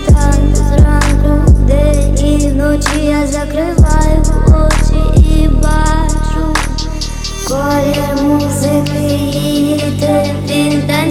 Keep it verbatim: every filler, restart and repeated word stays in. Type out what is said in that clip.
зранку, зранку, день і вночі я закриваю очі і бачу колір музики, її темп, він танцює.